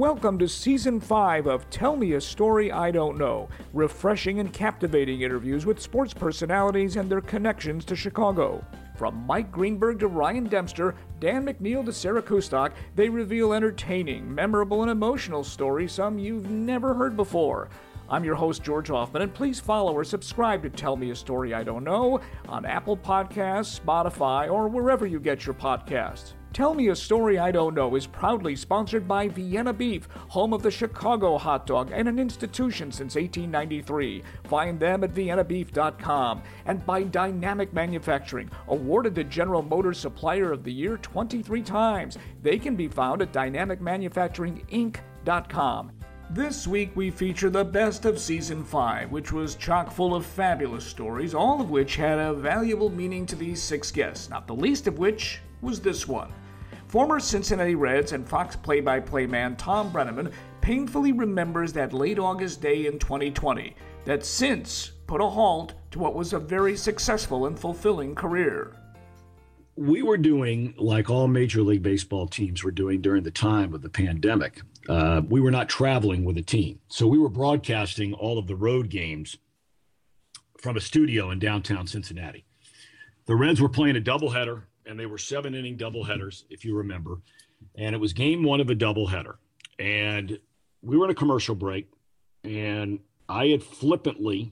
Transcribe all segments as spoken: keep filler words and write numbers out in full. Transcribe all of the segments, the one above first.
Welcome to Season five of Tell Me a Story I Don't Know. Refreshing and captivating interviews with sports personalities and their connections to Chicago. From Mike Greenberg to Ryan Dempster, Dan McNeil to Sarah Kustok, they reveal entertaining, memorable, and emotional stories some you've never heard before. I'm your host, George Hoffman, and please follow or subscribe to Tell Me a Story I Don't Know on Apple Podcasts, Spotify, or wherever you get your podcasts. Tell Me a Story I Don't Know is proudly sponsored by Vienna Beef, home of the Chicago hot dog and an institution since eighteen ninety-three. Find them at vienna beef dot com. And by Dynamic Manufacturing, awarded the General Motors Supplier of the Year twenty-three times. They can be found at dynamic manufacturing inc dot com. This week we feature the best of Season five, which was chock full of fabulous stories, all of which had a valuable meaning to these six guests, not the least of which was this one. Former Cincinnati Reds and Fox play-by-play man Tom Brenneman painfully remembers that late August day in twenty twenty that since put a halt to what was a very successful and fulfilling career. We were doing like all Major League Baseball teams were doing during the time of the pandemic. Uh, we were not traveling with a team. So we were broadcasting all of the road games from a studio in downtown Cincinnati. The Reds were playing a doubleheader, and they were seven-inning doubleheaders, if you remember. And it was game one of a doubleheader. And we were in a commercial break, and I had flippantly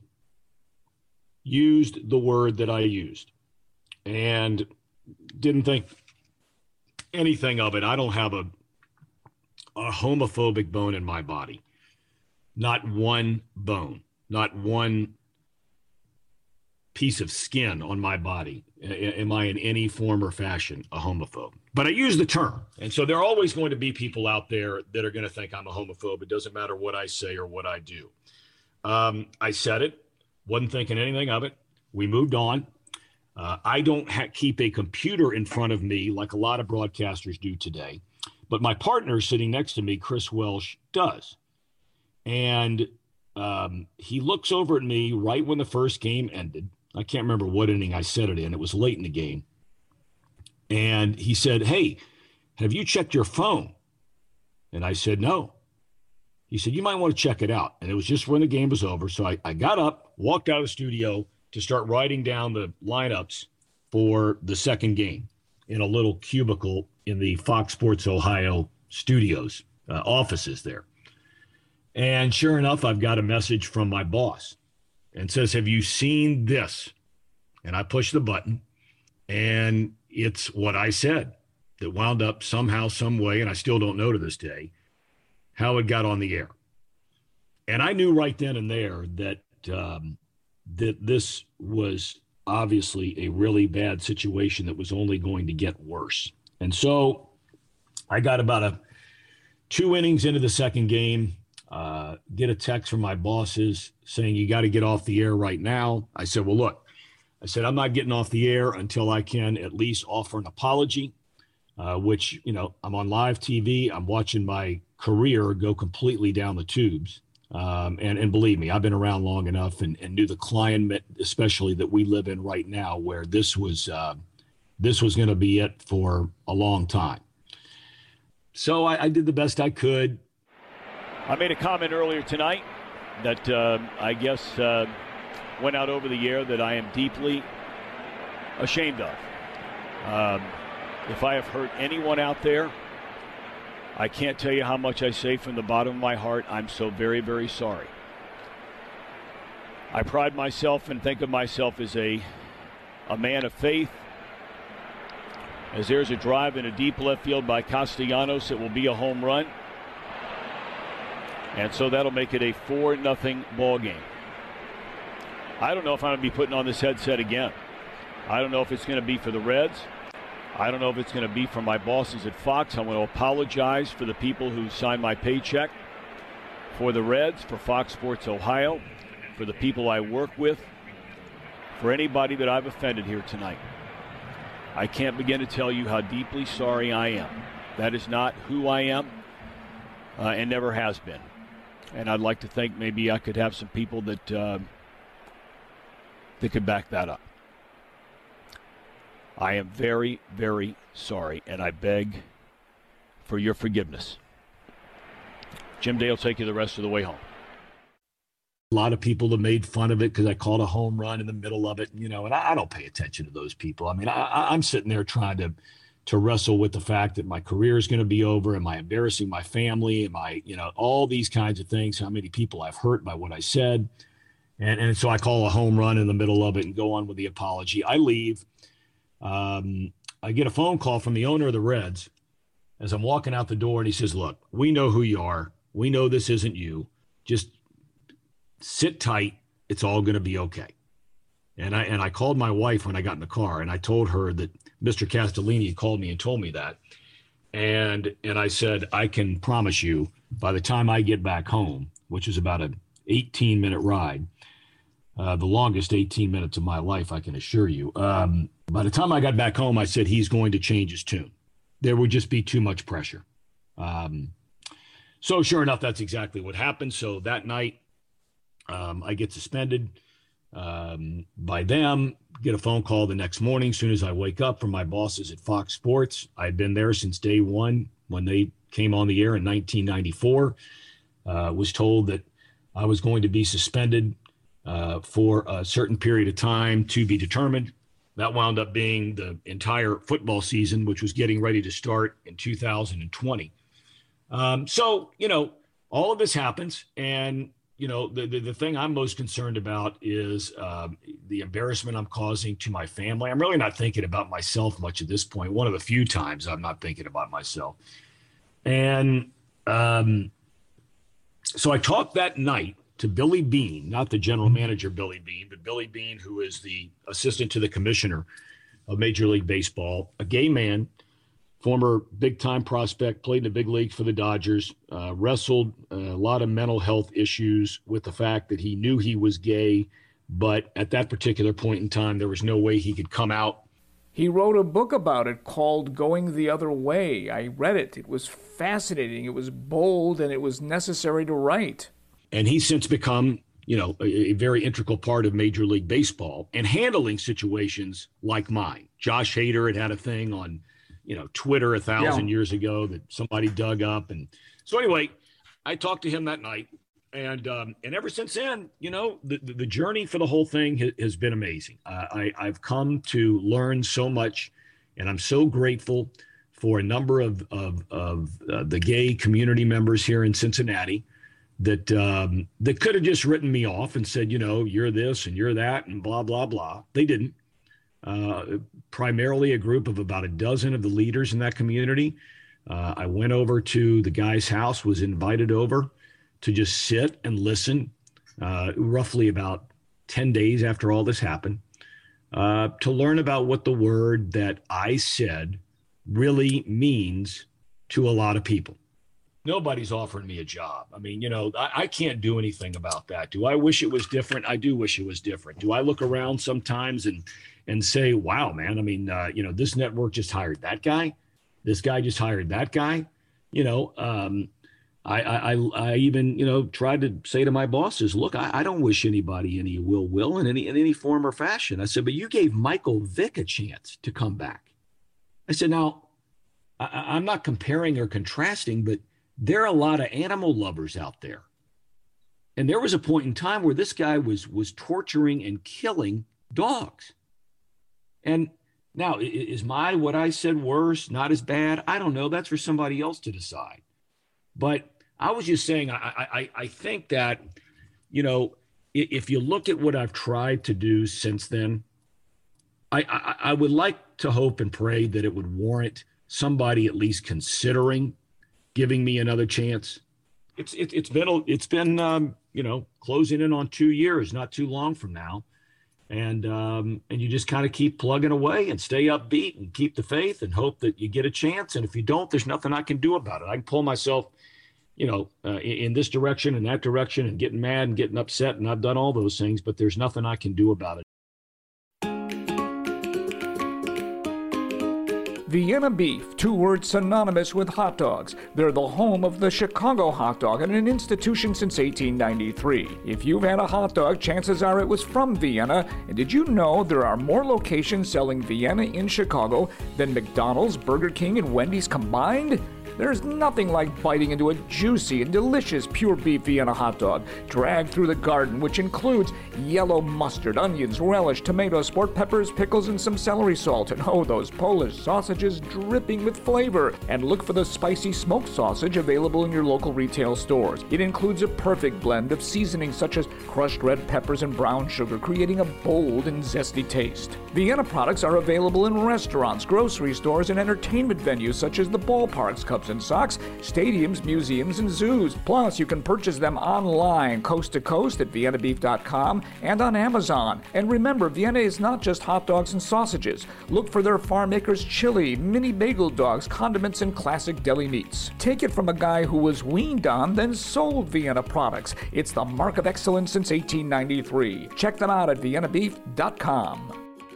used the word that I used and didn't think anything of it. I don't have a, a homophobic bone in my body. Not one bone, not one piece of skin on my body. Am I in any form or fashion a homophobe? But I use the term. And so there are always going to be people out there that are going to think I'm a homophobe. It doesn't matter what I say or what I do. Um, I said it, wasn't thinking anything of it. We moved on. Uh, I don't ha- keep a computer in front of me like a lot of broadcasters do today. But my partner sitting next to me, Chris Welsh, does. And um, he looks over at me right when the first game ended. I can't remember what inning I said it in. It was late in the game. And he said, "Hey, have you checked your phone?" And I said, "No." He said, "You might want to check it out." And it was just when the game was over. So I, I got up, walked out of the studio to start writing down the lineups for the second game in a little cubicle in the Fox Sports Ohio studios, uh, offices there. And sure enough, I've got a message from my boss. And says, "Have you seen this?" And I push the button, and it's what I said that wound up somehow, some way, and I still don't know to this day, how it got on the air. And I knew right then and there that um, that this was obviously a really bad situation that was only going to get worse. And so I got about a two innings into the second game, Uh, get a text from my bosses saying, "You got to get off the air right now." I said, "Well, look," I said, "I'm not getting off the air until I can at least offer an apology," uh, which, you know, I'm on live T V. I'm watching my career go completely down the tubes. Um, and, and believe me, I've been around long enough and, and knew the climate, especially that we live in right now, where this was, uh, this was going to be it for a long time. So I, I did the best I could. I made a comment earlier tonight that uh, I guess uh, went out over the air that I am deeply ashamed of. Um, if I have hurt anyone out there, I can't tell you how much I say from the bottom of my heart. I'm so very, very sorry. I pride myself and think of myself as a, a man of faith. As there's a drive in a deep left field by Castellanos, it will be a home run. And so that'll make it a four nothing ball game. I don't know if I'm going to be putting on this headset again. I don't know if it's going to be for the Reds. I don't know if it's going to be for my bosses at Fox. I'm going to apologize for the people who signed my paycheck, for the Reds, for Fox Sports Ohio, for the people I work with, for anybody that I've offended here tonight. I can't begin to tell you how deeply sorry I am. That is not who I am, uh, and never has been. And I'd like to think maybe I could have some people that uh, that could back that up. I am very, very sorry, and I beg for your forgiveness. Jim Day will take you the rest of the way home. A lot of people have made fun of it because I called a home run in the middle of it, you know, and I, I don't pay attention to those people. I mean, I, I'm sitting there trying to to wrestle with the fact that my career is going to be over. Am I embarrassing my family? Am I, you know, all these kinds of things, how many people I've hurt by what I said. And, and so I call a home run in the middle of it and go on with the apology. I leave. Um, I get a phone call from the owner of the Reds as I'm walking out the door, and he says, look, we know who you are. We know this isn't you. Just sit tight. It's all going to be okay. And I and I called my wife when I got in the car, and I told her that Mister Castellini had called me and told me that. And and I said, I can promise you by the time I get back home, which is about an eighteen minute ride, uh, the longest eighteen minutes of my life, I can assure you. Um, by the time I got back home, I said, he's going to change his tune. There would just be too much pressure. Um, so sure enough, that's exactly what happened. So that night, um, I get suspended um, by them, get a phone call the next morning. As soon as I wake up from my bosses at Fox Sports, I'd been there since day one when they came on the air in nineteen ninety-four, uh, was told that I was going to be suspended uh, for a certain period of time to be determined. That wound up being the entire football season, which was getting ready to start in two thousand twenty. Um, so, you know, all of this happens. And, you know, the, the, the thing I'm most concerned about is um, the embarrassment I'm causing to my family. I'm really not thinking about myself much at this point. One of the few times I'm not thinking about myself. And um, so I talked that night to Billy Beane, not the general manager Billy Beane, but Billy Beane, who is the assistant to the commissioner of Major League Baseball, a gay man, former big-time prospect, played in the big league for the Dodgers, uh, wrestled a lot of mental health issues with the fact that he knew he was gay, but at that particular point in time, there was no way he could come out. He wrote a book about it called Going the Other Way. I read it. It was fascinating. It was bold, and it was necessary to write. And he's since become, you know, a, a very integral part of Major League Baseball and handling situations like mine. Josh Hader had had a thing on, you know, Twitter a thousand yeah. years ago that somebody dug up. And so anyway, I talked to him that night. And um, and ever since then, you know, the, the, the journey for the whole thing has, has been amazing. Uh, I, I've come to learn so much, and I'm so grateful for a number of, of, of uh, the gay community members here in Cincinnati that um, that could have just written me off and said, you know, you're this and you're that and blah, blah, blah. They didn't. Uh, primarily a group of about a dozen of the leaders in that community. Uh, I went over to the guy's house, was invited over to just sit and listen, uh, roughly about ten days after all this happened, uh, to learn about what the word that I said really means to a lot of people. Nobody's offering me a job. I mean, you know, I, I can't do anything about that. Do I wish it was different? I do wish it was different. Do I look around sometimes and and say, wow, man, I mean, uh, you know, this network just hired that guy. This guy just hired that guy. You know, um, I, I, I even, you know, tried to say to my bosses, look, I, I don't wish anybody any will will in any in any form or fashion. I said, but you gave Michael Vick a chance to come back. I said, now, I, I'm not comparing or contrasting, but there are a lot of animal lovers out there. And there was a point in time where this guy was was torturing and killing dogs. And now, is my what I said worse, not as bad? I don't know. That's for somebody else to decide. But I was just saying, I, I, I think that, you know, if you look at what I've tried to do since then, I, I, I would like to hope and pray that it would warrant somebody at least considering giving me another chance. It's it, it's been it's been um, you know, closing in on two years, not too long from now, and um, and you just kind of keep plugging away and stay upbeat and keep the faith and hope that you get a chance. And if you don't, there's nothing I can do about it. I can pull myself, you know, uh, in, in this direction and that direction and getting mad and getting upset, and I've done all those things, but there's nothing I can do about it. Vienna beef, two words synonymous with hot dogs. They're the home of the Chicago hot dog and an institution since eighteen ninety-three. If you've had a hot dog, chances are it was from Vienna. And did you know there are more locations selling Vienna in Chicago than McDonald's, Burger King, and Wendy's combined? There's nothing like biting into a juicy and delicious pure beef Vienna hot dog, dragged through the garden, which includes yellow mustard, onions, relish, tomatoes, sport peppers, pickles, and some celery salt. And oh, those Polish sausages dripping with flavor. And look for the spicy smoked sausage available in your local retail stores. It includes a perfect blend of seasonings such as crushed red peppers and brown sugar, creating a bold and zesty taste. Vienna products are available in restaurants, grocery stores, and entertainment venues such as the ballparks, Cubs and Sox, stadiums, museums, and zoos. Plus, you can purchase them online, coast to coast at vienna beef dot com and on Amazon. And remember, Vienna is not just hot dogs and sausages. Look for their farm makers chili, mini bagel dogs, condiments, and classic deli meats. Take it from a guy who was weaned on, then sold Vienna products. It's the mark of excellence since eighteen ninety-three. Check them out at vienna beef dot com.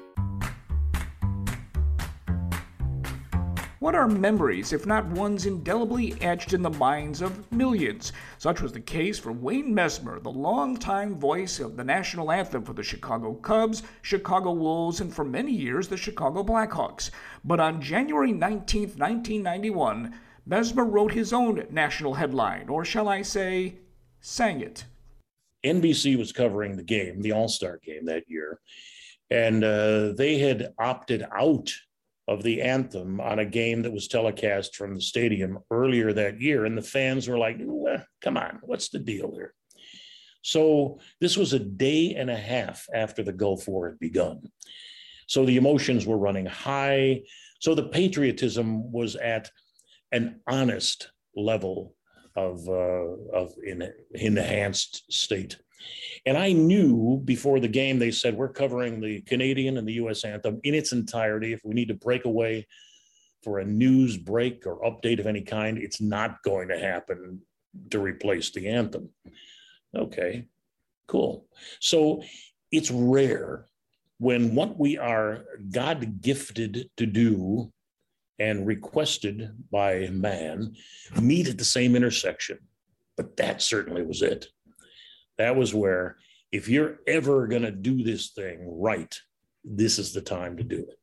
What are memories, if not ones indelibly etched in the minds of millions? Such was the case for Wayne Messmer, the longtime voice of the national anthem for the Chicago Cubs, Chicago Wolves, and for many years the Chicago Blackhawks. But on January nineteenth, nineteen ninety-one, Messmer wrote his own national headline, or shall I say, sang it. N B C was covering the game, the All-Star game that year, and uh, they had opted out of the anthem on a game that was telecast from the stadium earlier that year. And the fans were like, well, come on, what's the deal here? So this was a day and a half after the Gulf War had begun. So the emotions were running high. So the patriotism was at an honest level of, uh, of in, enhanced state. And I knew before the game, they said, we're covering the Canadian and the U S anthem in its entirety. If we need to break away for a news break or update of any kind, it's not going to happen to replace the anthem. Okay, cool. So it's rare when what we are God gifted to do and requested by man meet at the same intersection. But that certainly was it. That was where, if you're ever going to do this thing right, this is the time to do it.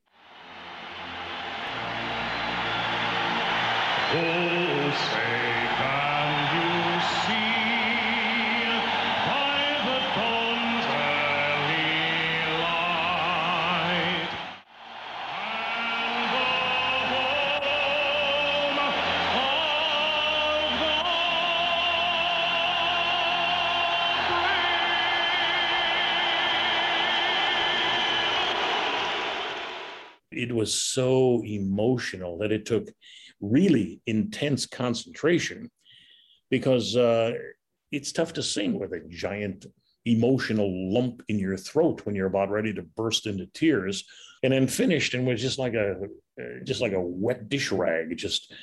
Oh, say can you see by the dawn's early light, and the home of the It was so emotional that it took really intense concentration, because uh, it's tough to sing with a giant emotional lump in your throat when you're about ready to burst into tears, and then finished and was just like a just like a wet dish rag. It just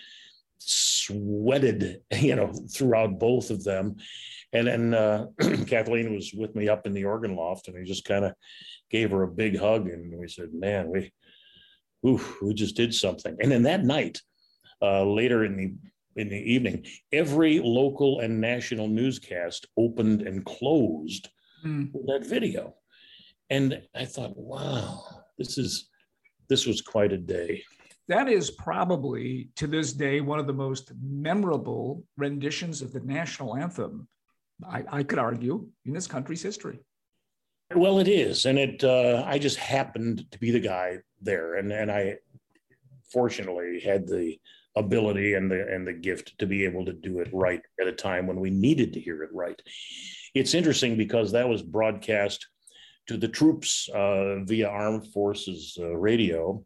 sweated, you know, throughout both of them. And then uh, Kathleen was with me up in the organ loft, and we just kind of gave her a big hug, and we said, man, we Oof, we just did something. And then that night, uh, later in the in the evening, every local and national newscast opened and closed mm. with that video. And I thought, wow, this is this was quite a day. That is probably, to this day, one of the most memorable renditions of the national anthem, I, I could argue, in this country's history. Well, it is. And it uh, I just happened to be the guy there. And, and I fortunately had the ability and the and the gift to be able to do it right at a time when we needed to hear it right. It's interesting because that was broadcast to the troops uh, via Armed Forces uh, radio.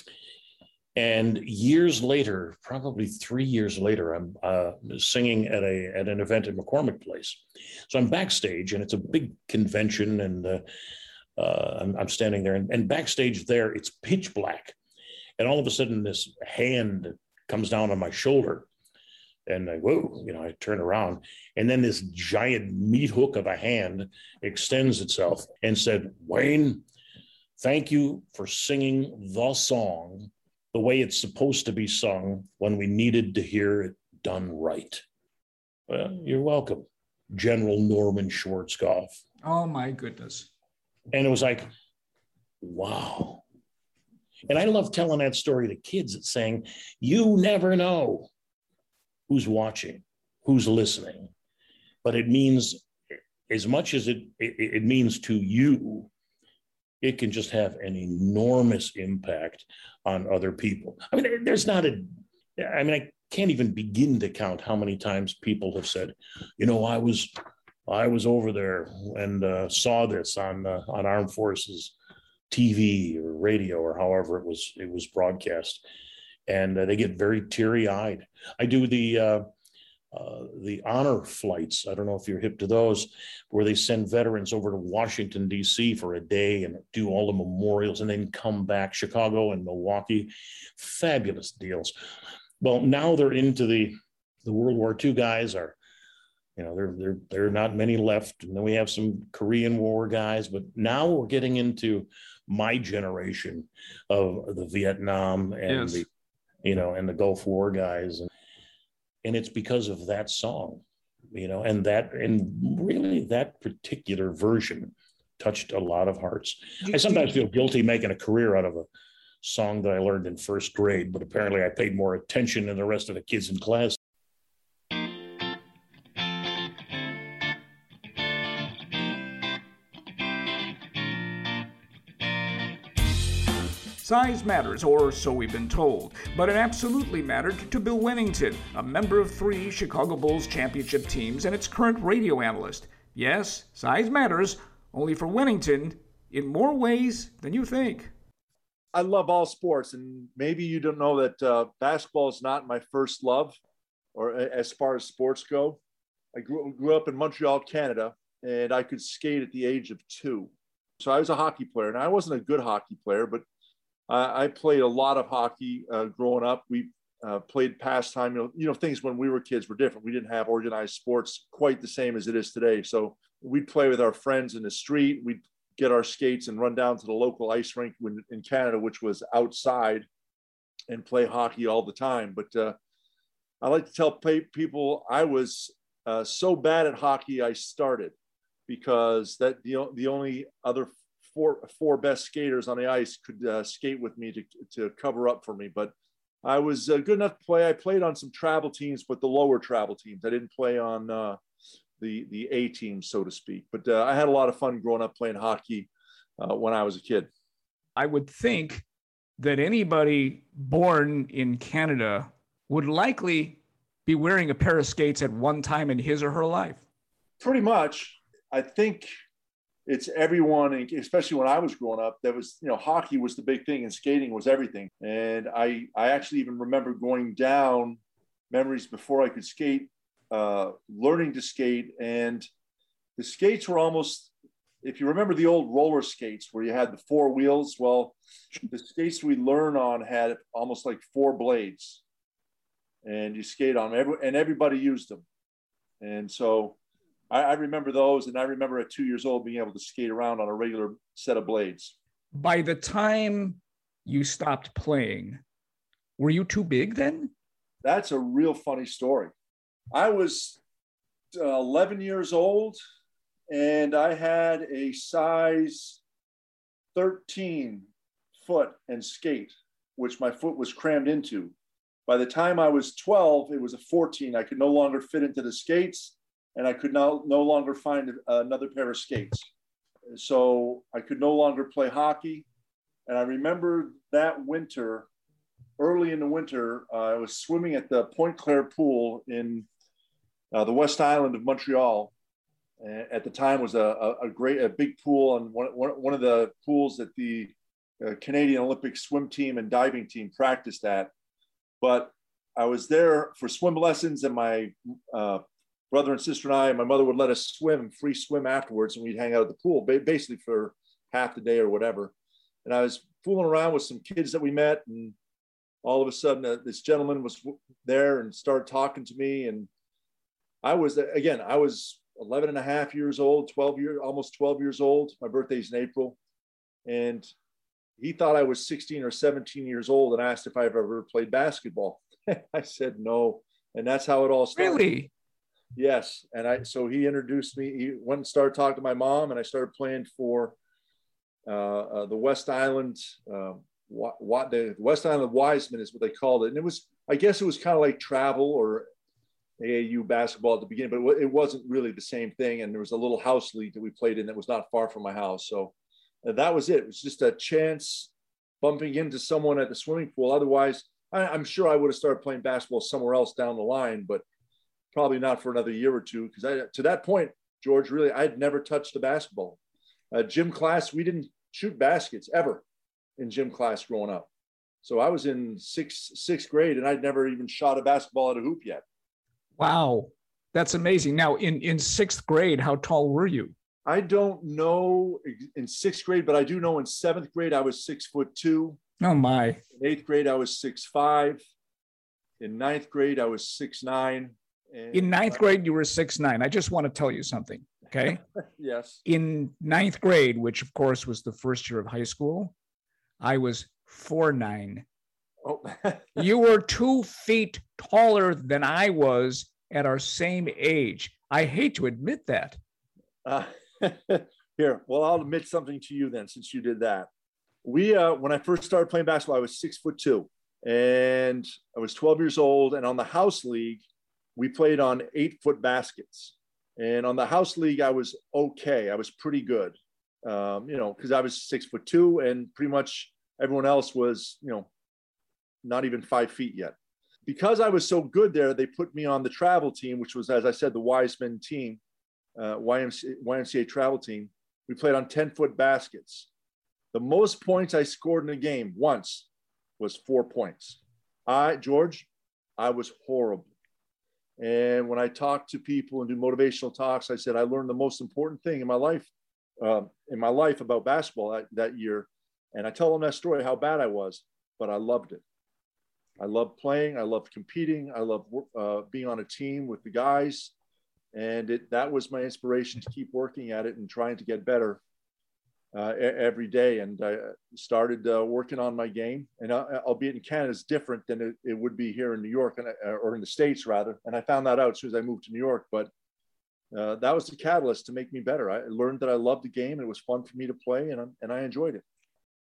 And years later, probably three years later, I'm uh, singing at a at an event at McCormick Place. So I'm backstage, and it's a big convention, and uh, uh, I'm, I'm standing there, and, and backstage there, it's pitch black, and all of a sudden, this hand comes down on my shoulder, and I, whoa, you know, I turn around, and then this giant meat hook of a hand extends itself and said, "Wayne, thank you for singing the song the way it's supposed to be sung when we needed to hear it done right." Well, you're welcome, General Norman Schwarzkopf. Oh, my goodness. And it was like, wow. And I love telling that story to kids, saying, you never know who's watching, who's listening. But it means, as much as it, it, it means to you, it can just have an enormous impact on other people. I mean, there's not a, I mean, I can't even begin to count how many times people have said, you know, I was, I was over there and uh, saw this on uh, on Armed Forces T V or radio or however it was it was broadcast, and uh, they get very teary-eyed. I do the uh, uh, the honor flights. I don't know if you're hip to those, where they send veterans over to Washington, D C for a day and do all the memorials and then come back. Chicago and Milwaukee, fabulous deals. Well, now they're into the the World War Two guys are, you know, there there there are not many left, and then we have some Korean War guys, but now we're getting into my generation of the Vietnam and Yes. the, you know, and the Gulf War guys, and and it's because of that song, you know, and that and really that particular version touched a lot of hearts. I sometimes feel guilty making a career out of a song that I learned in first grade, but apparently I paid more attention than the rest of the kids in class. Size matters, or so we've been told, but it absolutely mattered to Bill Wennington, a member of three Chicago Bulls championship teams and its current radio analyst. Yes, size matters, only for Wennington, in more ways than you think. I love all sports, and maybe you don't know that uh, basketball is not my first love, or as far as sports go. I grew, grew up in Montreal, Canada, and I could skate at the age of two. So I was a hockey player, and I wasn't a good hockey player, but I, I played a lot of hockey uh, growing up. We uh, played pastime. You know, you know, things when we were kids were different. We didn't have organized sports quite the same as it is today. So we'd play with our friends in the street. We'd get our skates and run down to the local ice rink in Canada, which was outside, and play hockey all the time. But uh, I like to tell people I was uh, so bad at hockey, I started, because that the, the only other four, four best skaters on the ice could uh, skate with me to, to cover up for me. But I was uh, good enough to play. I played on some travel teams, but the lower travel teams. I didn't play on uh, the the A team, so to speak. But uh, I had a lot of fun growing up playing hockey uh, when I was a kid. I would think that anybody born in Canada would likely be wearing a pair of skates at one time in his or her life. Pretty much. I think it's everyone, especially when I was growing up, that was, you know, hockey was the big thing and skating was everything. And I, I actually even remember going down memories before I could skate, uh, learning to skate. And the skates were almost, if you remember the old roller skates where you had the four wheels, well, the skates we learned on had almost like four blades, and you skate on them, and everybody used them. And so I, I remember those, and I remember at two years old being able to skate around on a regular set of blades. By the time you stopped playing, were you too big then? That's a real funny story. I was uh, eleven years old, and I had a size thirteen foot and skate, which my foot was crammed into. By the time I was twelve, it was a fourteen. I could no longer fit into the skates, and I could now no longer find another pair of skates. So I could no longer play hockey. And I remember that winter, early in the winter, uh, I was swimming at the Pointe Claire pool in uh, the West Island of Montreal. And at the time was a, a, a great, a big pool, and one, one, one of the pools that the uh, Canadian Olympic swim team and diving team practiced at. But I was there for swim lessons, and my uh, brother and sister and I, and my mother would let us swim, free swim afterwards, and we'd hang out at the pool, basically for half the day or whatever. And I was fooling around with some kids that we met, and all of a sudden uh, this gentleman was there and started talking to me. And I was, again, I was eleven and a half years old, twelve years, almost twelve years old. My birthday's in April. And he thought I was sixteen or seventeen years old and asked if I've ever played basketball. I said no. And that's how it all started. Really? Yes. And I, so he introduced me. He went and started talking to my mom, and I started playing for uh, uh, the West Island, uh, what, what the West Island Wiseman is what they called it. And it was, I guess it was kind of like travel, or A A U basketball at the beginning, but it wasn't really the same thing. And there was a little house league that we played in that was not far from my house. So that was it. It was just a chance bumping into someone at the swimming pool. Otherwise, I, I'm sure I would have started playing basketball somewhere else down the line, but probably not for another year or two. Because I, to that point, George, really, I had never touched a basketball. Uh, gym class, we didn't shoot baskets ever in gym class growing up. So I was in sixth, sixth grade and I'd never even shot a basketball at a hoop yet. Wow. That's amazing. Now in, in sixth grade, how tall were you? I don't know in sixth grade, but I do know in seventh grade, I was six foot two. Oh my. In eighth grade, I was six five. In ninth grade, I was six nine. And in ninth grade, you were six nine. I just want to tell you something. Okay. Yes. In ninth grade, which of course was the first year of high school, I was four nine. Oh. You were two feet taller than I was at our same age. I hate to admit that. Uh, here, well, I'll admit something to you then, since you did that. We, uh, when I first started playing basketball, I was six foot two, and I was twelve years old. And on the house league, we played on eight foot baskets. And on the house league, I was okay. I was pretty good, um, you know, because I was six foot two, and pretty much everyone else was, you know, not even five feet yet. Because I was so good there, they put me on the travel team, which was, as I said, the Wiseman team, uh, Y M C A, Y M C A travel team. We played on ten foot baskets. The most points I scored in a game once was four points. I, George, I was horrible. And when I talk to people and do motivational talks, I said, I learned the most important thing in my life, uh, in my life about basketball that, that year. And I tell them that story, how bad I was, but I loved it. I loved playing. I loved competing. I loved uh, being on a team with the guys. And it, that was my inspiration to keep working at it and trying to get better uh, every day. And I started uh, working on my game. And uh, albeit in Canada, it's different than it, it would be here in New York, and, or in the States rather. And I found that out as soon as I moved to New York. But uh, that was the catalyst to make me better. I learned that I loved the game. It was fun for me to play, and, and I enjoyed it.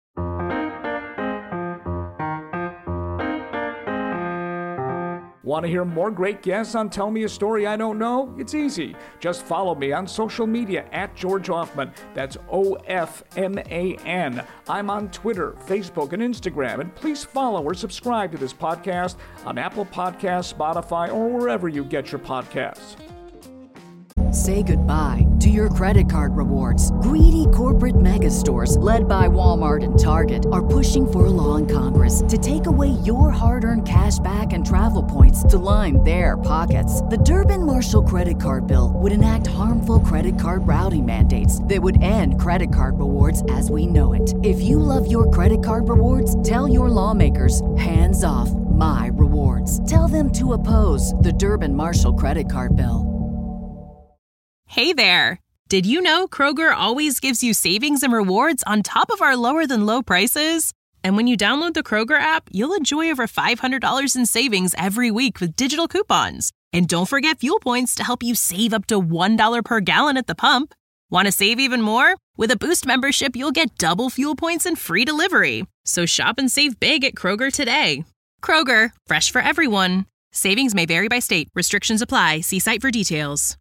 Want to hear more great guests on Tell Me a Story I Don't Know? It's easy. Just follow me on social media at George Ofman. That's O F M A N. I'm on Twitter, Facebook, and Instagram. And please follow or subscribe to this podcast on Apple Podcasts, Spotify, or wherever you get your podcasts. Say goodbye to your credit card rewards. Greedy corporate mega stores, led by Walmart and Target, are pushing for a law in Congress to take away your hard-earned cash back and travel points to line their pockets. The Durbin-Marshall credit card bill would enact harmful credit card routing mandates that would end credit card rewards as we know it. If you love your credit card rewards, tell your lawmakers, hands off my rewards. Tell them to oppose the Durbin-Marshall credit card bill. Hey there! Did you know Kroger always gives you savings and rewards on top of our lower-than-low prices? And when you download the Kroger app, you'll enjoy over five hundred dollars in savings every week with digital coupons. And don't forget fuel points to help you save up to one dollar per gallon at the pump. Want to save even more? With a Boost membership, you'll get double fuel points and free delivery. So shop and save big at Kroger today. Kroger, fresh for everyone. Savings may vary by state. Restrictions apply. See site for details.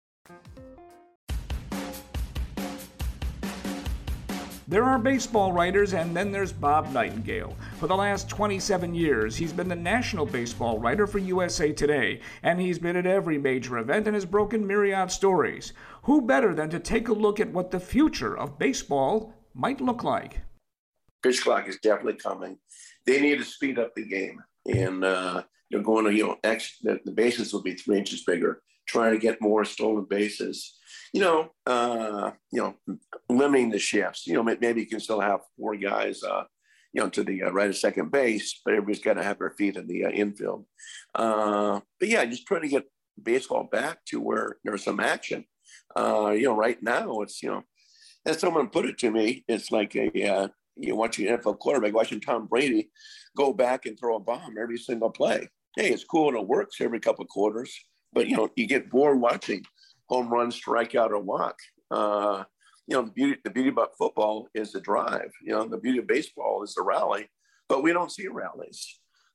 There are baseball writers, and then there's Bob Nightingale. For the last twenty-seven years, he's been the national baseball writer for U S A Today, and he's been at every major event and has broken myriad stories. Who better than to take a look at what the future of baseball might look like? Pitch clock is definitely coming. They need to speed up the game, and uh, you're going to, you know, actually, the, the bases will be three inches bigger, trying to get more stolen bases. You know, uh, you know, limiting the shifts. You know, maybe you can still have four guys, uh, you know, to the uh, right of second base, but everybody's got to have their feet in the uh, infield. Uh, but yeah, just trying to get baseball back to where there's some action. Uh, you know, right now it's, you know, as someone put it to me, it's like a uh, you know, watching an N F L quarterback, watching Tom Brady go back and throw a bomb every single play. Hey, it's cool and it works every couple of quarters, but you know, you get bored watching home run, strikeout, or walk. Uh, you know, the beauty, the beauty about football is the drive. You know, the beauty of baseball is the rally, but we don't see rallies.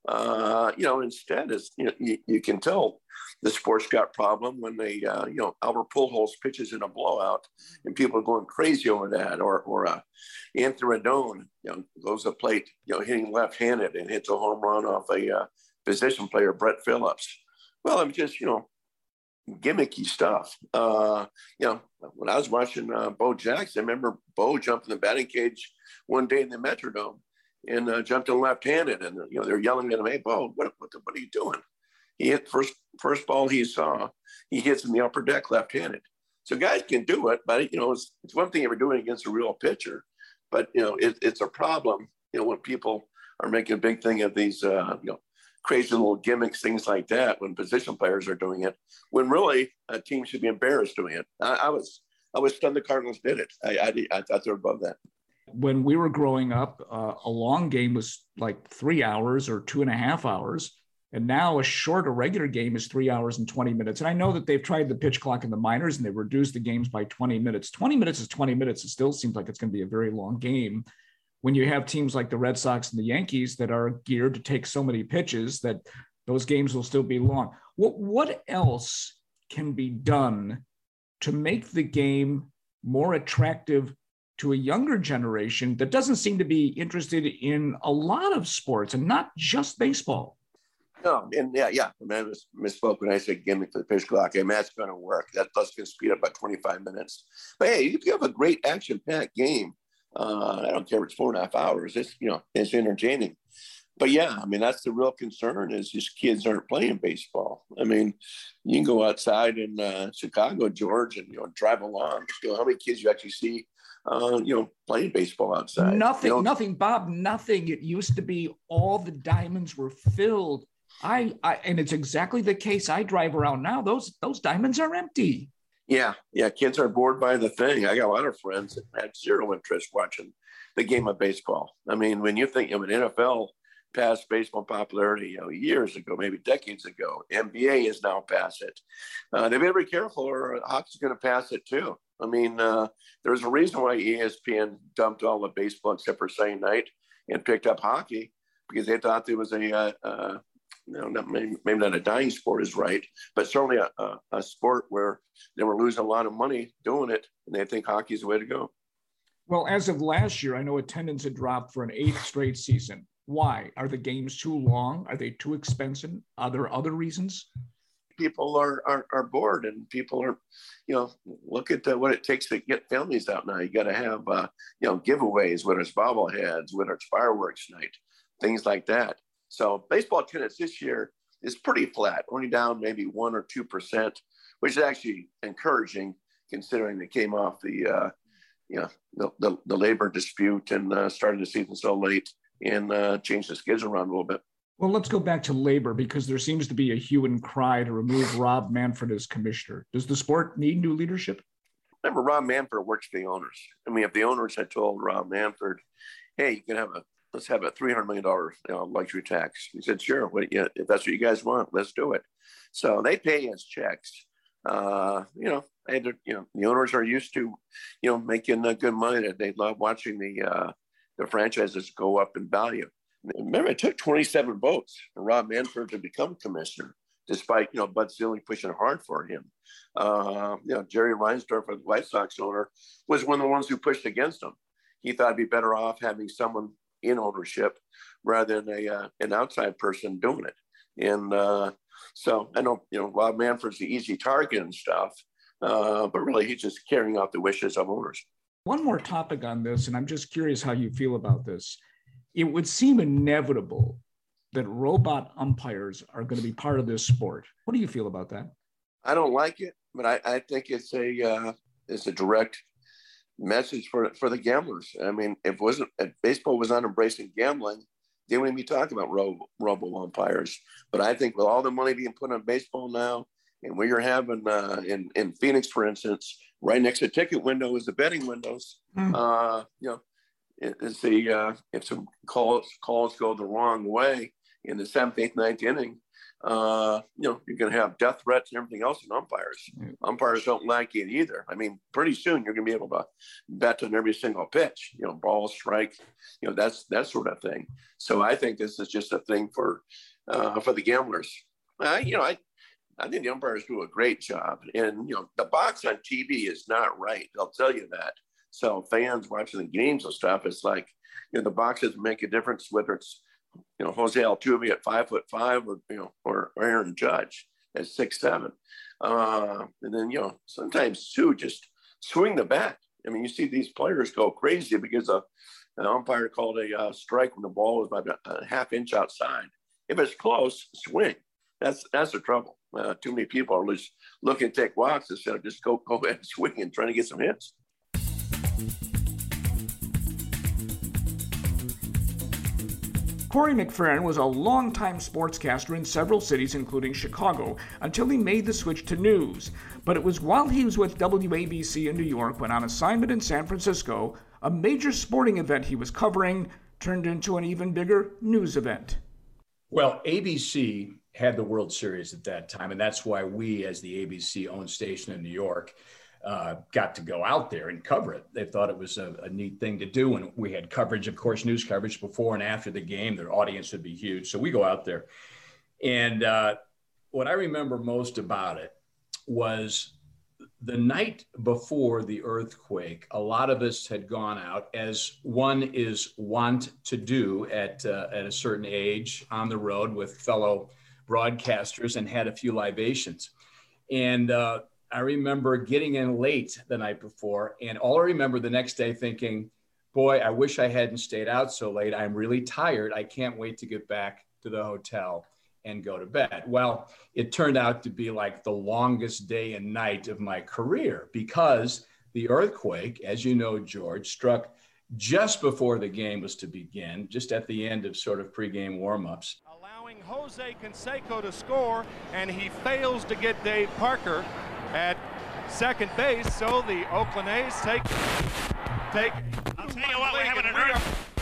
Uh, you know, instead, is you know, you, you can tell the sports got problem when they, uh, you know, Albert Pujols pitches in a blowout, and people are going crazy over that, or or uh, Anthony Rendon, you know, goes to plate, you know, hitting left-handed and hits a home run off a uh, position player, Brett Phillips. Well, I'm just, you know, gimmicky stuff. Uh, you know, when I was watching uh, Bo Jackson, I remember Bo jumped in the batting cage one day in the Metrodome and uh, jumped in left-handed, and you know they're yelling at him, "Hey, Bo, what what, what are you doing?" He hit first first ball he saw, he hits in the upper deck left-handed. So guys can do it, but you know it's, it's one thing if you're doing it against a real pitcher, but you know it, it's a problem. You know when people are making a big thing of these, uh, you know. crazy little gimmicks, things like that, when position players are doing it, when really a team should be embarrassed doing it. I, I was I was stunned the Cardinals did it. I, I, I thought they were above that. When we were growing up, uh, a long game was like three hours or two and a half hours. And now a short, a regular game is three hours and twenty minutes. And I know that they've tried the pitch clock in the minors and they've reduced the games by twenty minutes. twenty minutes is twenty minutes. It still seems like it's going to be a very long game. When you have teams like the Red Sox and the Yankees that are geared to take so many pitches, that those games will still be long. What, what else can be done to make the game more attractive to a younger generation that doesn't seem to be interested in a lot of sports and not just baseball? No, and yeah, yeah. I mean, I mis- misspoke when I said gimmick for the pitch clock. I mean, that's going to work. That, that's going to speed up by twenty-five minutes. But hey, if you have a great action-packed game, Uh, I don't care if it's four and a half hours. It's, you know, it's entertaining. But yeah, I mean, that's the real concern is just kids aren't playing baseball. I mean, you can go outside in uh, Chicago, George, and, you know, drive along. You know, how many kids you actually see, uh, you know, playing baseball outside? Nothing, you know? nothing, Bob, nothing. It used to be all the diamonds were filled. I, I, and it's exactly the case. I drive around now. Those, those diamonds are empty. Yeah, yeah, kids are bored by the thing. I got a lot of friends that had zero interest watching the game of baseball. I mean, when you think of an N F L past baseball popularity, you know, years ago, maybe decades ago, N B A is now past it. Uh, they better be careful or hockey's going to pass it too. I mean, uh, there's a reason why E S P N dumped all of baseball except for Sunday night and picked up hockey because they thought there was a, uh, uh, you know, not, maybe, maybe not a dying sport is right, but certainly a, a, a sport where they were losing a lot of money doing it, and they think hockey is the way to go. Well, as of last year, I know attendance had dropped for an eighth straight season. Why? Are the games too long? Are they too expensive? Are there other reasons? People are are, are bored, and people are, you know, look at the, what it takes to get families out now. You got to have, uh, you know, giveaways, whether it's bobbleheads, whether it's fireworks night, things like that. So baseball attendance this year is pretty flat, only down maybe one or two percent, which is actually encouraging considering they came off the, uh, you know, the, the, the labor dispute and uh, started the season so late and uh, changed the schedule around a little bit. Well, let's go back to labor because there seems to be a hue and cry to remove Rob Manfred as commissioner. Does the sport need new leadership? Remember, Rob Manfred works for the owners. I mean, if the owners had told Rob Manfred, hey, you can have a, let's have a three hundred million dollars you know, luxury tax. He said, sure, what, yeah, if that's what you guys want, let's do it. So they pay us checks. Uh, you know, and you know, the owners are used to, you know, making uh, good money. They love watching the uh, the franchises go up in value. Remember, it took twenty-seven votes for Rob Manfred to become commissioner, despite, you know, Bud Selig pushing hard for him. Uh, you know, Jerry Reinsdorf, the White Sox owner, was one of the ones who pushed against him. He thought it'd be better off having someone in ownership rather than a uh, an outside person doing it. And uh, so I know, you know, Rob Manfred's the easy target and stuff, uh, but really he's just carrying out the wishes of owners. One more topic on this, and I'm just curious how you feel about this. It would seem inevitable that robot umpires are going to be part of this sport. What do you feel about that? I don't like it, but I, I think it's a uh, it's a direct message for for the gamblers. I mean, if it wasn't if baseball was not embracing gambling, they wouldn't be talking about robo, robo umpires. But I think with all the money being put on baseball now, and where you're having uh, in in Phoenix, for instance, right next to the ticket window is the betting windows. Mm. Uh, you know, it, it's the uh, if some calls calls go the wrong way, in the seventh, eighth, ninth inning, uh, you know, you're going to have death threats and everything else in umpires. Mm. Umpires don't like it either. I mean, pretty soon you're going to be able to bet on every single pitch, you know, ball, strike, you know, that's that sort of thing. So I think this is just a thing for uh, for the gamblers. Uh, you know, I I think the umpires do a great job. And, you know, the box on T V is not right. I'll tell you that. So fans watching the games and stuff, it's like, you know, the box doesn't make a difference whether it's, you know, Jose Altuve at five foot five or, you know, or Aaron Judge at six, seven. Uh, and then, you know, sometimes too, just swing the bat. I mean, you see these players go crazy because a, an umpire called a uh, strike when the ball was about a half inch outside. If it's close, swing. That's, that's the trouble. Uh, too many people are just looking to take walks instead of just go, go ahead and swing and trying to get some hits. Corey McFerrin was a longtime sportscaster in several cities, including Chicago, until he made the switch to news. But it was while he was with W A B C in New York, when on assignment in San Francisco, a major sporting event he was covering turned into an even bigger news event. Well, A B C had the World Series at that time, and that's why we, as the A B C-owned station in New York, uh, got to go out there and cover it. They thought it was a, a neat thing to do, and we had coverage, of course, news coverage before and after the game. Their audience would be huge, so we go out there. And uh, what I remember most about it was the night before the earthquake. A lot of us had gone out, as one is wont to do at uh, at a certain age, on the road with fellow broadcasters, and had a few libations. And uh, I remember getting in late the night before, and all I remember the next day thinking, boy, I wish I hadn't stayed out so late. I'm really tired. I can't wait to get back to the hotel and go to bed. Well, it turned out to be like the longest day and night of my career, because the earthquake, as you know, George, struck just before the game was to begin, just at the end of sort of pregame warmups. Allowing Jose Canseco to score, and he fails to get Dave Parker at second base, so the Oakland A's take take. I'll tell you what, we're having an earth.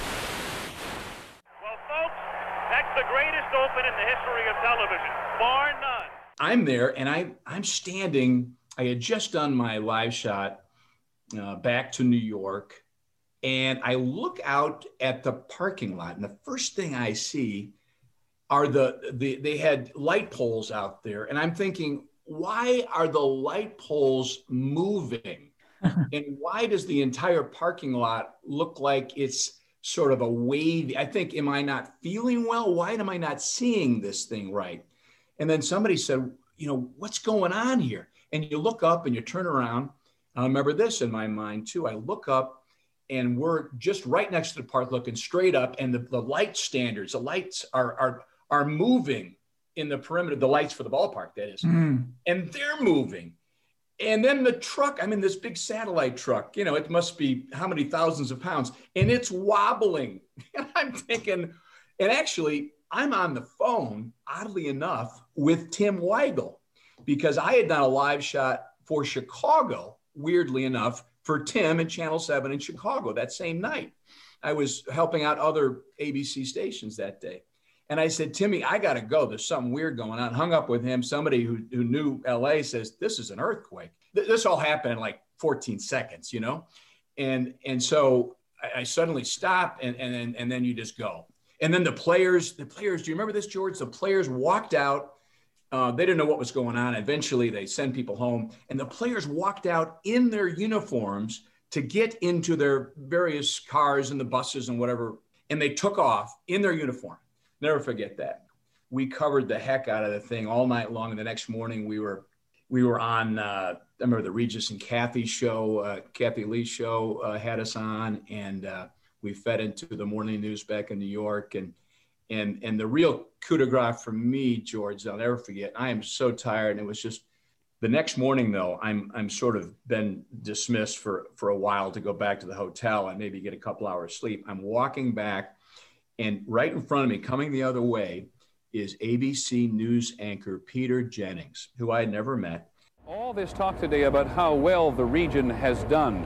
Well, folks, that's the greatest open in the history of television, bar none. I'm there, and I I'm standing. I had just done my live shot uh, back to New York, and I look out at the parking lot, and the first thing I see are the the they had light poles out there, and I'm thinking, why are the light poles moving? And why does the entire parking lot look like it's sort of a wave? I think, am I not feeling well? Why am I not seeing this thing right? And then somebody said, you know, what's going on here? And you look up and you turn around. I remember this in my mind too. I look up and we're just right next to the park, looking straight up, and the, the light standards, the lights are, are, are moving in the perimeter, the lights for the ballpark, that is. Mm. And they're moving. And then the truck, I'm in this big satellite truck, you know, it must be how many thousands of pounds, and it's wobbling. And I'm thinking, and actually I'm on the phone, oddly enough, with Tim Weigel, because I had done a live shot for Chicago, weirdly enough, for Tim and Channel seven in Chicago that same night. I was helping out other A B C stations that day. And I said, Timmy, I got to go. There's something weird going on. Hung up with him. Somebody who, who knew L A says, this is an earthquake. This all happened in like fourteen seconds, you know? And and so I, I suddenly stop, and, and, then, and then you just go. And then the players, the players, do you remember this, George? The players walked out. Uh, they didn't know what was going on. Eventually, they send people home. And the players walked out in their uniforms to get into their various cars and the buses and whatever. And they took off in their uniform. Never forget that. We covered the heck out of the thing all night long. And the next morning we were we were on, uh, I remember the Regis and Kathy show, uh, Kathy Lee show uh, had us on, and uh, we fed into the morning news back in New York. And and and the real coup de grace for me, George, I'll never forget. I am so tired. And it was just the next morning, though, I'm I'm sort of been dismissed for, for a while to go back to the hotel and maybe get a couple hours sleep. I'm walking back. And right in front of me, coming the other way, is A B C News anchor Peter Jennings, who I had never met. All this talk today about how well the region has done.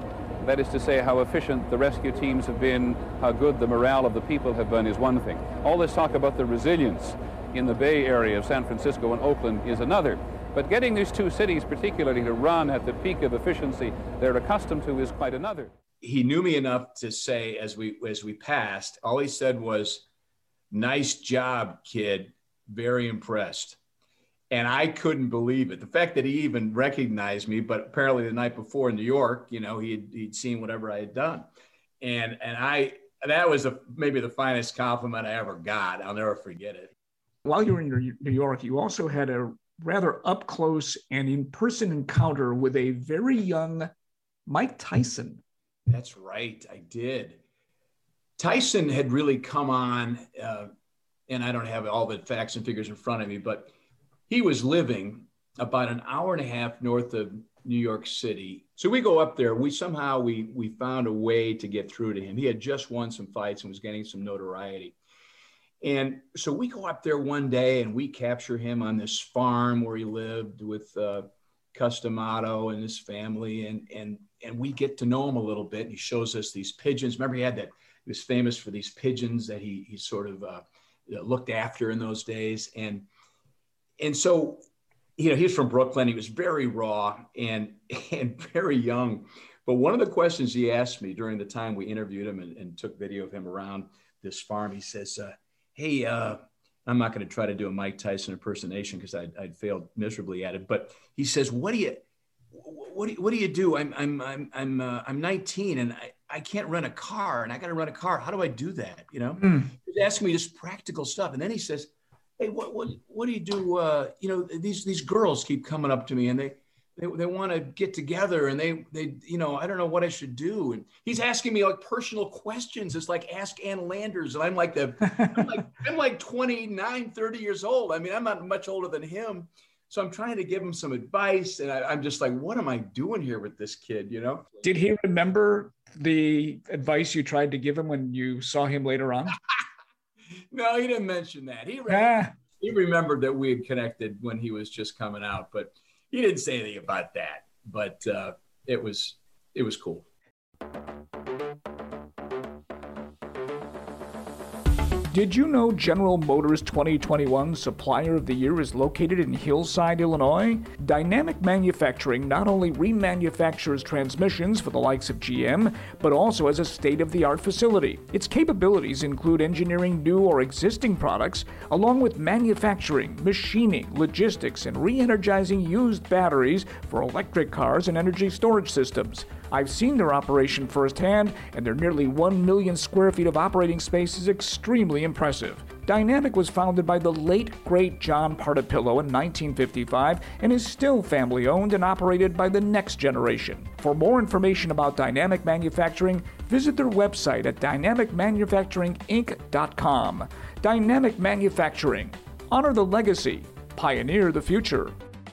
That is to say, how efficient the rescue teams have been, how good the morale of the people have been is one thing. All this talk about the resilience in the Bay Area of San Francisco and Oakland is another. But getting these two cities particularly to run at the peak of efficiency they're accustomed to is quite another. He knew me enough to say, as we as we passed, all he said was, "Nice job, kid. Very impressed." And I couldn't believe it. The fact that he even recognized me, but apparently the night before in New York, you know, he'd, he'd seen whatever I had done. And and I, that was a, maybe the finest compliment I ever got. I'll never forget it. While you were in New York, you also had a rather up close and in-person encounter with a very young Mike Tyson. That's right, I did. Tyson had really come on, uh, and I don't have all the facts and figures in front of me, but he was living about an hour and a half north of New York City. So we go up there. We somehow, we we found a way to get through to him. He had just won some fights and was getting some notoriety. And so we go up there one day and we capture him on this farm where he lived with uh, Customato and his family. And, and, and we get to know him a little bit. He shows us these pigeons. Remember, he had that, he was famous for these pigeons that he, he sort of uh, looked after in those days. And, and so, you know, he's from Brooklyn. He was very raw and, and very young. But one of the questions he asked me during the time we interviewed him and, and took video of him around this farm, he says, uh, hey, uh, I'm not going to try to do a Mike Tyson impersonation because I'd, I'd failed miserably at it. But he says, "What do you, what do you, what do you do? I'm, I'm, I'm, I'm, uh, I'm nineteen and I, I can't rent a car and I got to rent a car. How do I do that? You know?" Mm. He's asking me just practical stuff, and then he says, "Hey, what, what, what do you do? Uh, you know, these, these girls keep coming up to me and they." They, they want to get together and they, they, you know, I don't know what I should do. And he's asking me like personal questions. It's like Ask Ann Landers. And I'm like, the, I'm like, I'm like twenty-nine, thirty years old. I mean, I'm not much older than him. So I'm trying to give him some advice. And I, I'm just like, what am I doing here with this kid? You know? Did he remember the advice you tried to give him when you saw him later on? No, he didn't mention that. He, remembered, ah. he remembered that we had connected when he was just coming out, but he didn't say anything about that, but uh, it was it was cool. Did you know General Motors twenty twenty-one Supplier of the Year is located in Hillside, Illinois? Dynamic Manufacturing not only remanufactures transmissions for the likes of G M, but also has a state-of-the-art facility. Its capabilities include engineering new or existing products, along with manufacturing, machining, logistics, and re-energizing used batteries for electric cars and energy storage systems. I've seen their operation firsthand, and their nearly one million square feet of operating space is extremely impressive. Dynamic was founded by the late, great John Partapillo in nineteen fifty-five and is still family-owned and operated by the next generation. For more information about Dynamic Manufacturing, visit their website at dynamic manufacturing inc dot com. Dynamic Manufacturing. Honor the legacy. Pioneer the future.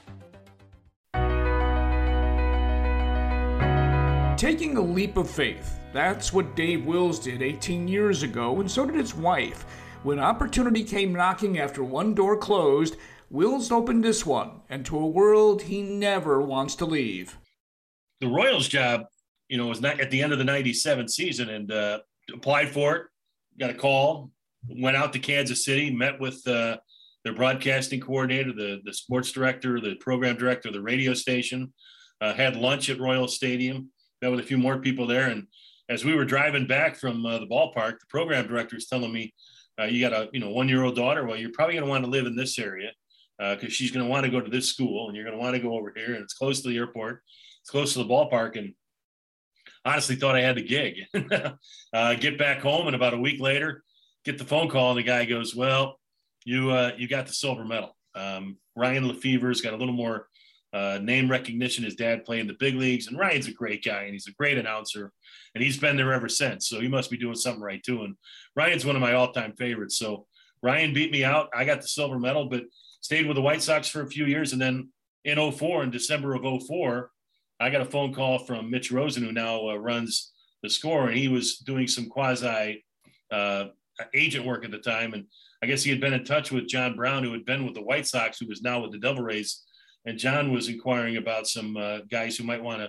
Taking a leap of faith. That's what Dave Wills did eighteen years ago, and so did his wife. When opportunity came knocking after one door closed, Wills opened this one, and to a world he never wants to leave. The Royals job, you know, was not at the end of the ninety-seven season, and uh, applied for it, got a call, went out to Kansas City, met with uh, their broadcasting coordinator, the, the sports director, the program director of the radio station, uh, had lunch at Royal Stadium, met with a few more people there. And as we were driving back from uh, the ballpark, the program director was telling me, uh, you got a, you know, one-year-old daughter. Well, you're probably going to want to live in this area because uh, she's going to want to go to this school and you're going to want to go over here. And it's close to the airport. It's close to the ballpark. And honestly thought I had the gig. uh, get back home. And about a week later, get the phone call. And the guy goes, well, you, uh, you got the silver medal. Um, Ryan Lefevre's got a little more Uh, name recognition. His dad played in the big leagues, and Ryan's a great guy, and he's a great announcer, and he's been there ever since. So he must be doing something right too. And Ryan's one of my all-time favorites. So Ryan beat me out. I got the silver medal, but stayed with the White Sox for a few years. And then in oh four, in December of oh four, I got a phone call from Mitch Rosen, who now uh, runs the Score, and he was doing some quasi uh, agent work at the time. And I guess he had been in touch with John Brown, who had been with the White Sox, who was now with the Devil Rays. And John was inquiring about some uh, guys who might want to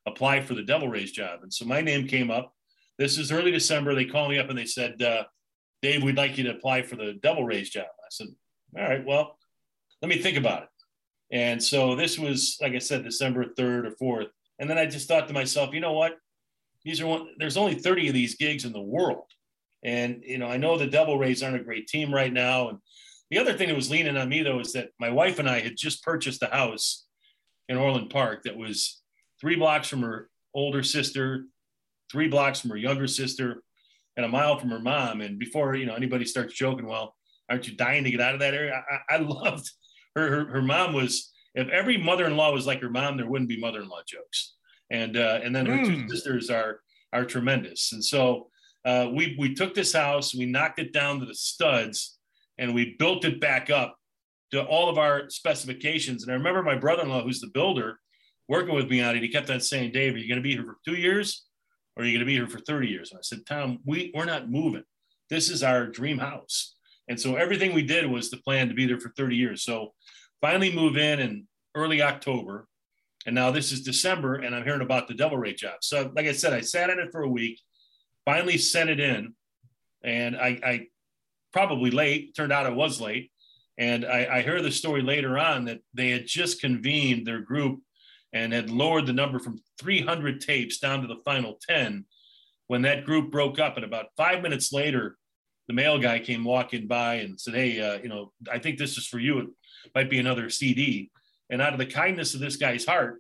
apply for the Devil Rays job. And so my name came up. This is early December. They called me up and they said, uh, Dave, we'd like you to apply for the Devil Rays job. I said, all right, well, let me think about it. And so this was, like I said, December third or fourth. And then I just thought to myself, you know what? These are one, there's only thirty of these gigs in the world. And, you know, I know the Devil Rays aren't a great team right now. And the other thing that was leaning on me, though, is that my wife and I had just purchased a house in Orland Park that was three blocks from her older sister, three blocks from her younger sister, and a mile from her mom. And before, you know, anybody starts joking, well, aren't you dying to get out of that area? I, I loved her, her. Her mom was, if every mother-in-law was like her mom, there wouldn't be mother-in-law jokes. And uh, and then her mm. two sisters are are tremendous. And so uh, we we took this house, we knocked it down to the studs, and we built it back up to all of our specifications. And I remember my brother-in-law, who's the builder, working with me on it. He kept on saying, Dave, are you going to be here for two years or are you going to be here for thirty years? And I said, Tom, we, we're not moving. This is our dream house. And so everything we did was the plan to be there for thirty years. So finally move in in early October. And now this is December and I'm hearing about the Devil Ray job. So like I said, I sat on it for a week, finally sent it in. And I, I probably late, turned out I was late. And I, I heard the story later on that they had just convened their group and had lowered the number from three hundred tapes down to the final ten when that group broke up. And about five minutes later, the mail guy came walking by and said, hey, uh, you know, I think this is for you. It might be another C D. And out of the kindness of this guy's heart,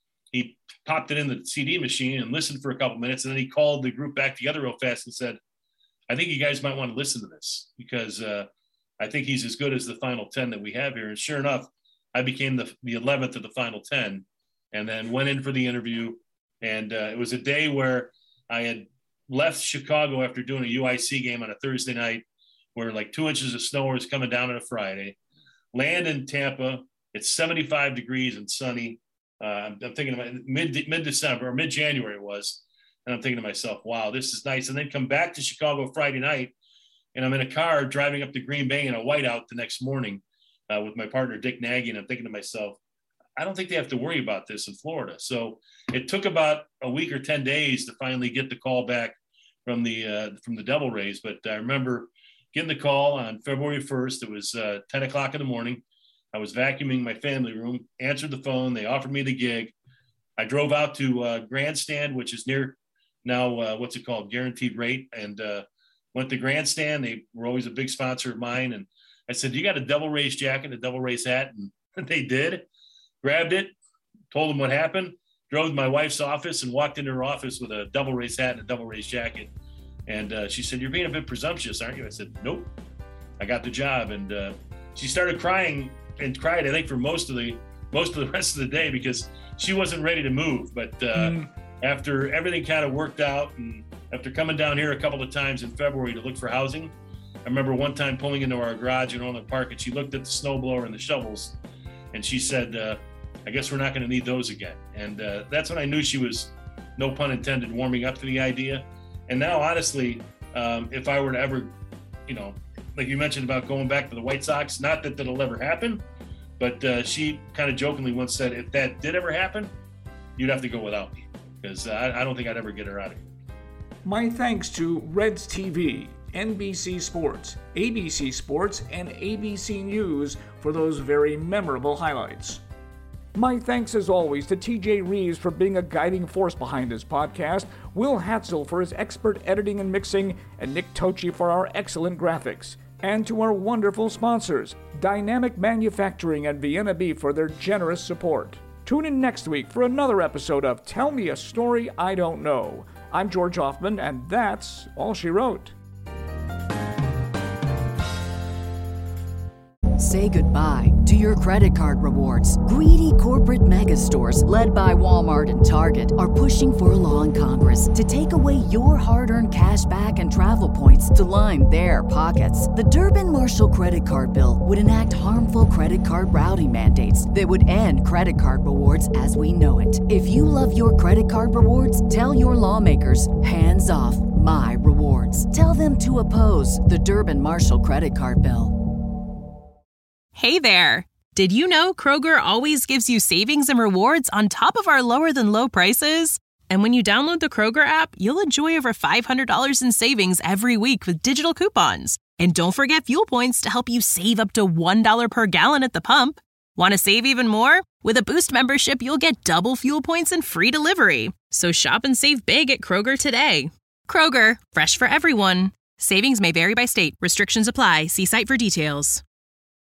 he popped it in the C D machine and listened for a couple minutes. And then he called the group back together real fast and said, I think you guys might want to listen to this because uh, I think he's as good as the final ten that we have here. And sure enough, I became the, the eleventh of the final ten and then went in for the interview. And uh, it was a day where I had left Chicago after doing a U I C game on a Thursday night where like two inches of snow was coming down on a Friday. Land in Tampa. It's seventy-five degrees and sunny. Uh, I'm, I'm thinking about mid, mid-December or mid-January it was. And I'm thinking to myself, wow, this is nice. And then come back to Chicago Friday night. And I'm in a car driving up to Green Bay in a whiteout the next morning uh, with my partner, Dick Nagy. And I'm thinking to myself, I don't think they have to worry about this in Florida. So it took about a week or ten days to finally get the call back from the uh, from the Devil Rays. But I remember getting the call on February first. It was uh, ten o'clock in the morning. I was vacuuming my family room, answered the phone. They offered me the gig. I drove out to uh, Grandstand, which is near now, uh, what's it called? Guaranteed Rate. And uh, went to Grandstand. They were always a big sponsor of mine. And I said, you got a Devil Rays jacket, a Devil Rays hat? And they did. Grabbed it, told them what happened, drove to my wife's office and walked into her office with a Devil Rays hat and a Devil Rays jacket. And uh, she said, you're being a bit presumptuous, aren't you? I said, nope, I got the job. And uh, she started crying and cried, I think, for most of the most of the rest of the day because she wasn't ready to move. But uh, mm. after everything kind of worked out and after coming down here a couple of times in February to look for housing, I remember one time pulling into our garage in Orland Park and she looked at the snowblower and the shovels and she said, uh, I guess we're not going to need those again. And uh, that's when I knew she was, no pun intended, warming up to the idea. And now, honestly, um, if I were to ever, you know, like you mentioned about going back to the White Sox, not that that'll ever happen, but uh, she kind of jokingly once said, if that did ever happen, you'd have to go without me because I, I don't think I'd ever get her out of here. My thanks to Reds T V, N B C Sports, A B C Sports, and A B C News for those very memorable highlights. My thanks as always to T J Reeves for being a guiding force behind this podcast, Will Hatzel for his expert editing and mixing, and Nick Tochi for our excellent graphics. And to our wonderful sponsors, Dynamic Manufacturing and Vienna Beef for their generous support. Tune in next week for another episode of Tell Me a Story I Don't Know. I'm George Hoffman, and that's all she wrote. Say goodbye to your credit card rewards. Greedy corporate mega stores, led by Walmart and Target, are pushing for a law in Congress to take away your hard-earned cash back and travel points to line their pockets. The Durbin-Marshall credit card bill would enact harmful credit card routing mandates that would end credit card rewards as we know it. If you love your credit card rewards, tell your lawmakers, hands off my rewards. Tell them to oppose the Durbin-Marshall credit card bill. Hey there! Did you know Kroger always gives you savings and rewards on top of our lower than low prices? And when you download the Kroger app, you'll enjoy over five hundred dollars in savings every week with digital coupons. And don't forget fuel points to help you save up to one dollar per gallon at the pump. Want to save even more? With a Boost membership, you'll get double fuel points and free delivery. So shop and save big at Kroger today. Kroger, fresh for everyone. Savings may vary by state. Restrictions apply. See site for details.